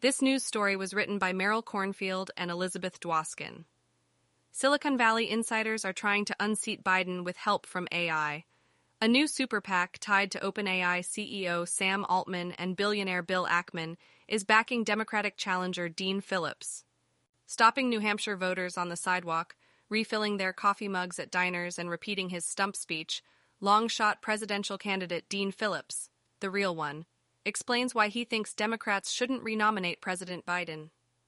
This news story was written by Meryl Cornfield and Elizabeth Dwoskin. Silicon Valley insiders are trying to unseat Biden with help from AI. A new super PAC tied to OpenAI CEO Sam Altman and billionaire Bill Ackman is backing Democratic challenger Dean Phillips. Stopping New Hampshire voters on the sidewalk, refilling their coffee mugs at diners, and repeating his stump speech, long-shot presidential candidate Dean Phillips, the real one, explains why he thinks Democrats shouldn't renominate President Biden.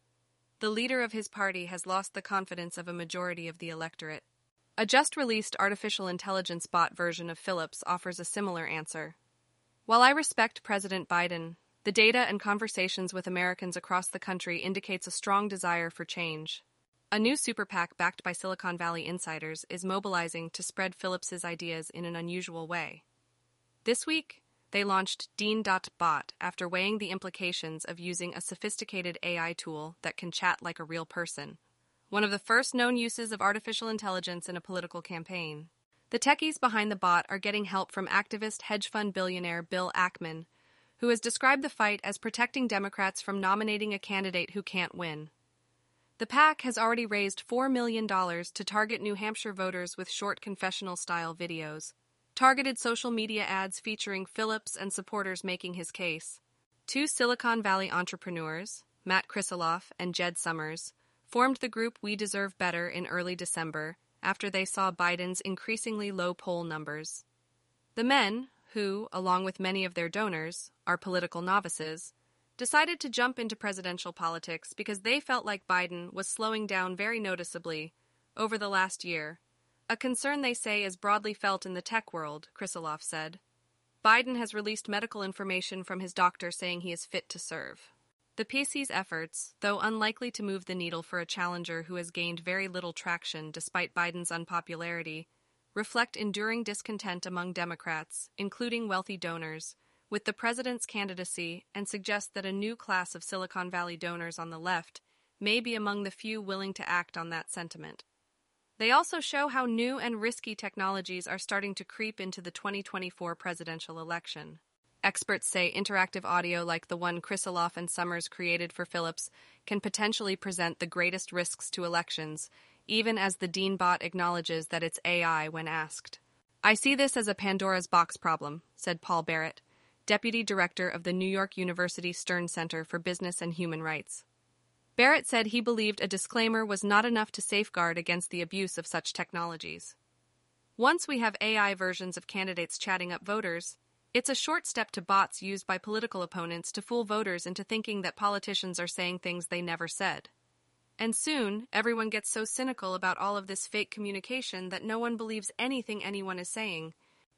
The leader of his party has lost the confidence of a majority of the electorate. A just-released artificial intelligence bot version of Phillips offers a similar answer. While I respect President Biden, the data and conversations with Americans across the country indicates a strong desire for change. A new super PAC backed by Silicon Valley insiders is mobilizing to spread Phillips's ideas in an unusual way. This week, they launched Dean.bot after weighing the implications of using a sophisticated AI tool that can chat like a real person, one of the first known uses of artificial intelligence in a political campaign. The techies behind the bot are getting help from activist hedge fund billionaire Bill Ackman, who has described the fight as protecting Democrats from nominating a candidate who can't win. The PAC has already raised $4 million to target New Hampshire voters with short confessional-style videos, targeted social media ads featuring Phillips and supporters making his case. Two Silicon Valley entrepreneurs, Matt Krisiloff and Jed Summers, formed the group We Deserve Better in early December after they saw Biden's increasingly low poll numbers. The men, who, along with many of their donors, are political novices, decided to jump into presidential politics because they felt like Biden was slowing down very noticeably over the last year, a concern they say is broadly felt in the tech world, Krisiloff said. Biden has released medical information from his doctor saying he is fit to serve. The PC's efforts, though unlikely to move the needle for a challenger who has gained very little traction despite Biden's unpopularity, reflect enduring discontent among Democrats, including wealthy donors, with the president's candidacy, and suggest that a new class of Silicon Valley donors on the left may be among the few willing to act on that sentiment. They also show how new and risky technologies are starting to creep into the 2024 presidential election. Experts say interactive audio like the one Krisiloff and Summers created for Phillips can potentially present the greatest risks to elections, even as the Dean bot acknowledges that it's AI when asked. I see this as a Pandora's box problem, said Paul Barrett, deputy director of the New York University Stern Center for Business and Human Rights. Barrett said he believed a disclaimer was not enough to safeguard against the abuse of such technologies. Once we have AI versions of candidates chatting up voters, it's a short step to bots used by political opponents to fool voters into thinking that politicians are saying things they never said. And soon, everyone gets so cynical about all of this fake communication that no one believes anything anyone is saying.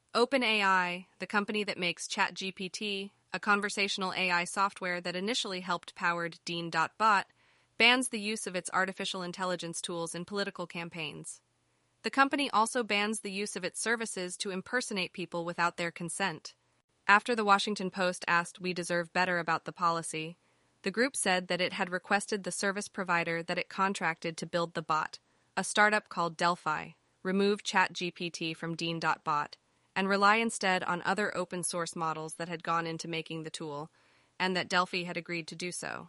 OpenAI, the company that makes ChatGPT, a conversational AI software that initially helped power Dean.bot, bans the use of its artificial intelligence tools in political campaigns. The company also bans the use of its services to impersonate people without their consent. After the Washington Post asked We Deserve Better about the policy, the group said that it had requested the service provider that it contracted to build the bot, a startup called Delphi, remove ChatGPT from Dean.bot, and rely instead on other open-source models that had gone into making the tool, and that Delphi had agreed to do so.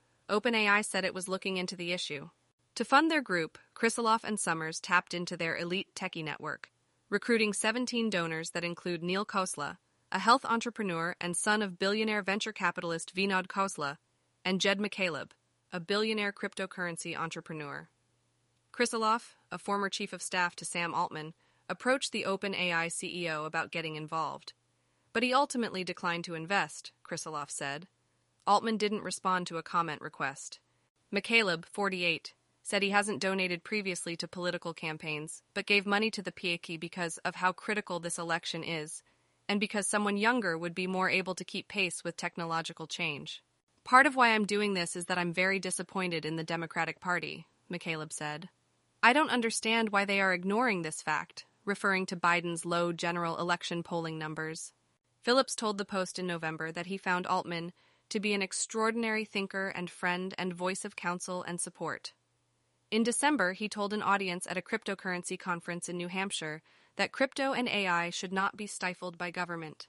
OpenAI said it was looking into the issue. To fund their group, Krisiloff and Summers tapped into their elite techie network, recruiting 17 donors that include Neil Khosla, a health entrepreneur and son of billionaire venture capitalist Vinod Khosla, and Jed McCaleb, a billionaire cryptocurrency entrepreneur. Krisiloff, a former chief of staff to Sam Altman, approached the OpenAI CEO about getting involved. But he ultimately declined to invest, Krisiloff said. Altman didn't respond to a comment request. McCaleb, 48, said he hasn't donated previously to political campaigns, but gave money to the PAC because of how critical this election is, and because someone younger would be more able to keep pace with technological change. Part of why I'm doing this is that I'm very disappointed in the Democratic Party, McCaleb said. I don't understand why they are ignoring this fact, referring to Biden's low general election polling numbers. Phillips told the Post in November that he found Altman to be an extraordinary thinker and friend and voice of counsel and support. In December, he told an audience at a cryptocurrency conference in New Hampshire that crypto and AI should not be stifled by government.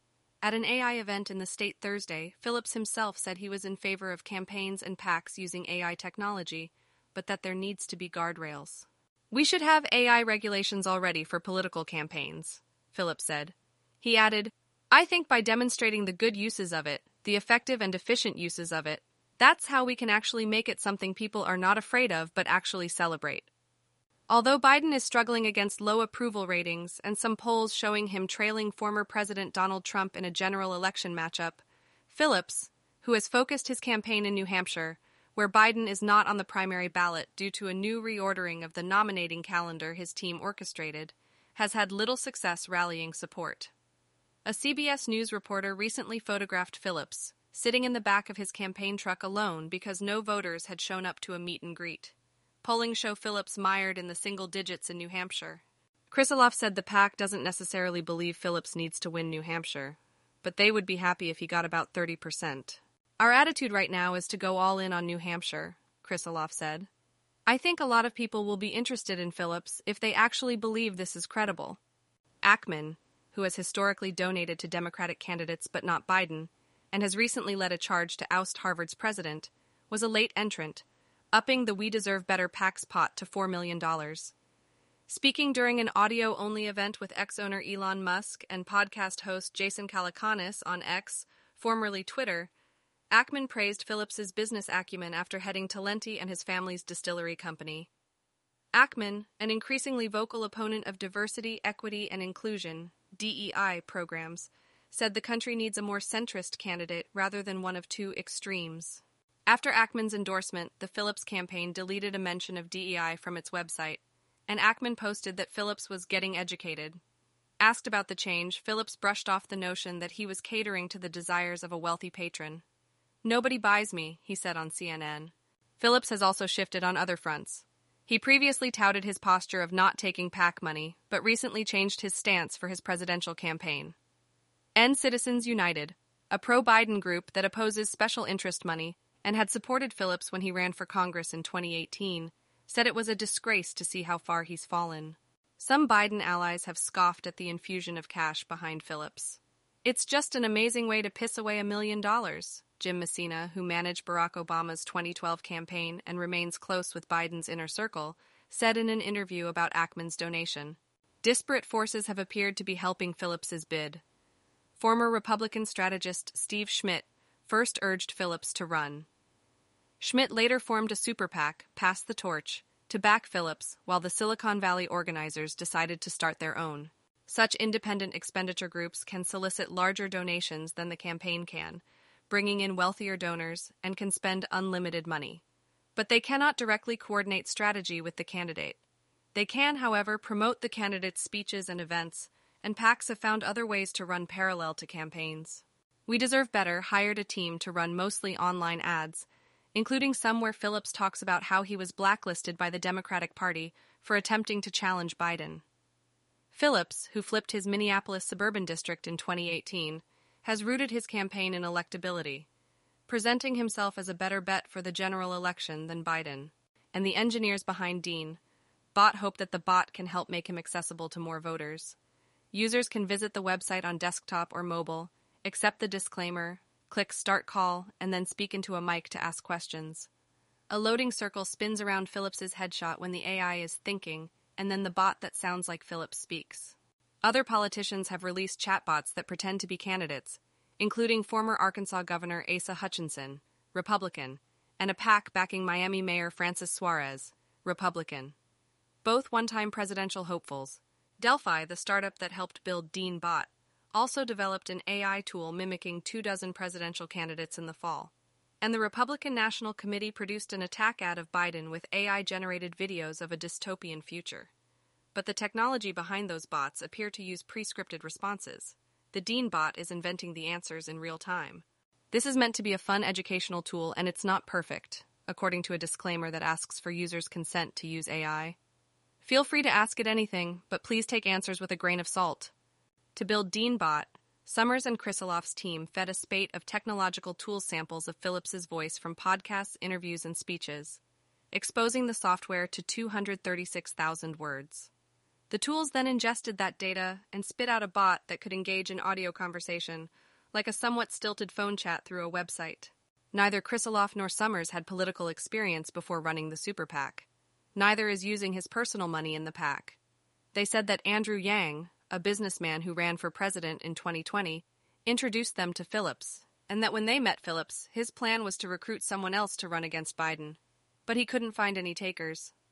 At an AI event in the state Thursday, Phillips himself said he was in favor of campaigns and PACs using AI technology, but that there needs to be guardrails. "We should have AI regulations already for political campaigns," Phillips said. He added, "I think by demonstrating the good uses of it, the effective and efficient uses of it, that's how we can actually make it something people are not afraid of but actually celebrate." Although Biden is struggling against low approval ratings and some polls showing him trailing former President Donald Trump in a general election matchup, Phillips, who has focused his campaign in New Hampshire, where Biden is not on the primary ballot due to a new reordering of the nominating calendar his team orchestrated, has had little success rallying support. A CBS News reporter recently photographed Phillips, sitting in the back of his campaign truck alone because no voters had shown up to a meet and greet. Polling show Phillips mired in the single digits in New Hampshire. Krisiloff said the PAC doesn't necessarily believe Phillips needs to win New Hampshire, but they would be happy if he got about 30%. "Our attitude right now is to go all in on New Hampshire," Krisiloff said. "I think a lot of people will be interested in Phillips if they actually believe this is credible." Ackman, who has historically donated to Democratic candidates but not Biden, and has recently led a charge to oust Harvard's president, was a late entrant, upping the We Deserve Better PAC's pot to $4 million. Speaking during an audio-only event with ex-owner Elon Musk and podcast host Jason Calacanis on X, formerly Twitter, Ackman praised Phillips's business acumen after heading Talenti and his family's distillery company. Ackman, an increasingly vocal opponent of diversity, equity, and inclusion (DEI) programs, said the country needs a more centrist candidate rather than one of two extremes. After Ackman's endorsement, the Phillips campaign deleted a mention of DEI from its website, and Ackman posted that Phillips was getting educated. Asked about the change, Phillips brushed off the notion that he was catering to the desires of a wealthy patron. "Nobody buys me," he said on CNN. Phillips has also shifted on other fronts. He previously touted his posture of not taking PAC money, but recently changed his stance for his presidential campaign. End Citizens United, a pro-Biden group that opposes special interest money, and had supported Phillips when he ran for Congress in 2018, said it was a disgrace to see how far he's fallen. Some Biden allies have scoffed at the infusion of cash behind Phillips. "It's just an amazing way to piss away $1 million, Jim Messina, who managed Barack Obama's 2012 campaign and remains close with Biden's inner circle, said in an interview about Ackman's donation. Disparate forces have appeared to be helping Phillips's bid. Former Republican strategist Steve Schmidt first urged Phillips to run. Schmidt later formed a super PAC, Pass the Torch, to back Phillips, while the Silicon Valley organizers decided to start their own. Such independent expenditure groups can solicit larger donations than the campaign can, bringing in wealthier donors, and can spend unlimited money. But they cannot directly coordinate strategy with the candidate. They can, however, promote the candidate's speeches and events, and PACs have found other ways to run parallel to campaigns. We Deserve Better hired a team to run mostly online ads, including some where Phillips talks about how he was blacklisted by the Democratic Party for attempting to challenge Biden. Phillips, who flipped his Minneapolis suburban district in 2018, has rooted his campaign in electability, presenting himself as a better bet for the general election than Biden. And the engineers behind Dean Bot hope that the bot can help make him accessible to more voters. Users can visit the website on desktop or mobile, accept the disclaimer, click Start Call, and then speak into a mic to ask questions. A loading circle spins around Phillips's headshot when the AI is thinking, and then the bot that sounds like Phillips speaks. Other politicians have released chatbots that pretend to be candidates, including former Arkansas Governor Asa Hutchinson, Republican, and a PAC backing Miami Mayor Francis Suarez, Republican. Both one-time presidential hopefuls. Delphi, the startup that helped build Dean Bot, also developed an AI tool mimicking 24 presidential candidates in the fall. And the Republican National Committee produced an attack ad of Biden with AI-generated videos of a dystopian future. But the technology behind those bots appear to use pre-scripted responses. The Dean Bot is inventing the answers in real time. This is meant to be a fun educational tool, and it's not perfect, according to a disclaimer that asks for users' consent to use AI. Feel free to ask it anything, but please take answers with a grain of salt. To build Dean Bot, Summers and Krisiloff's team fed a spate of technological tool samples of Phillips's voice from podcasts, interviews, and speeches, exposing the software to 236,000 words. The tools then ingested that data and spit out a bot that could engage in audio conversation, like a somewhat stilted phone chat through a website. Neither Krisiloff nor Summers had political experience before running the super PAC. Neither is using his personal money in the PAC. They said that Andrew Yang, a businessman who ran for president in 2020, introduced them to Phillips, and that when they met Phillips, his plan was to recruit someone else to run against Biden. But he couldn't find any takers.